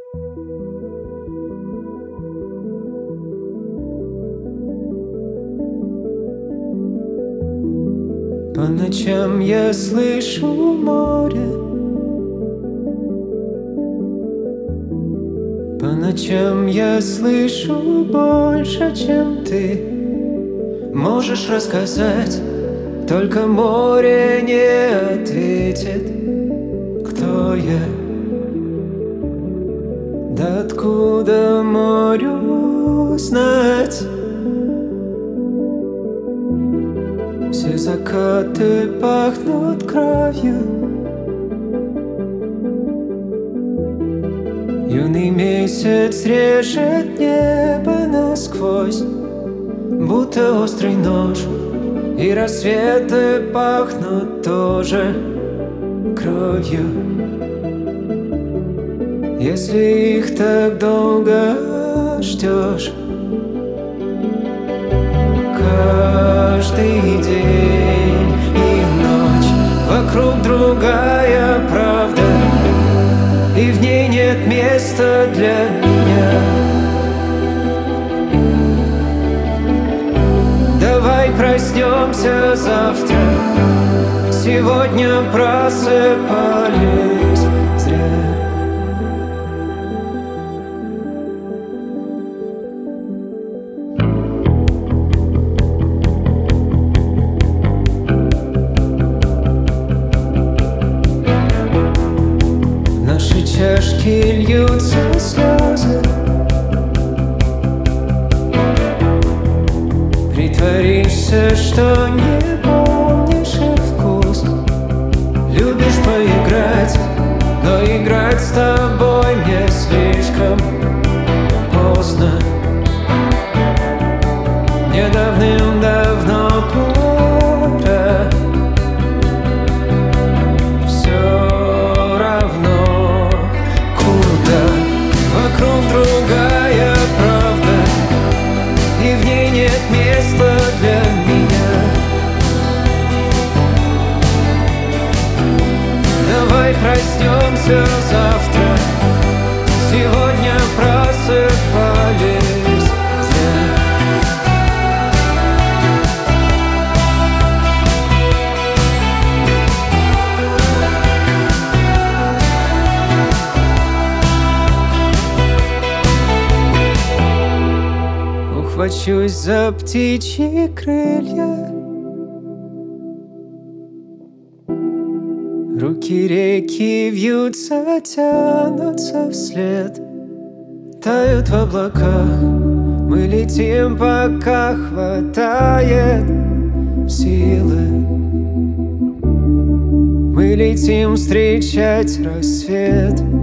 По ночам я слышу море, по ночам я слышу больше, чем ты можешь рассказать. Только море не ответит, кто я. Да откуда морю знать? Все закаты пахнут кровью. Юный месяц режет небо насквозь, будто острый нож. И рассветы пахнут тоже кровью. Если их так долго ждешь, каждый день и ночь вокруг другая правда, и в ней нет места для меня. Давай проснемся завтра, сегодня просыпались зря. В наши чашки льются слезы. Притворишься, что не помнишь их вкус. Любишь поиграть, но играть с тобой мне слишком поздно. Мне давным-давно пора. Все равно куда. Вокруг другая правда, и в ней нет места для меня. Давай проснемся завтра, сегодня просыпались зря. Ухвачусь за птичьи крылья, руки реки вьются, тянутся вслед, тают в облаках. Мы летим, пока хватает силы. Мы летим встречать рассвет.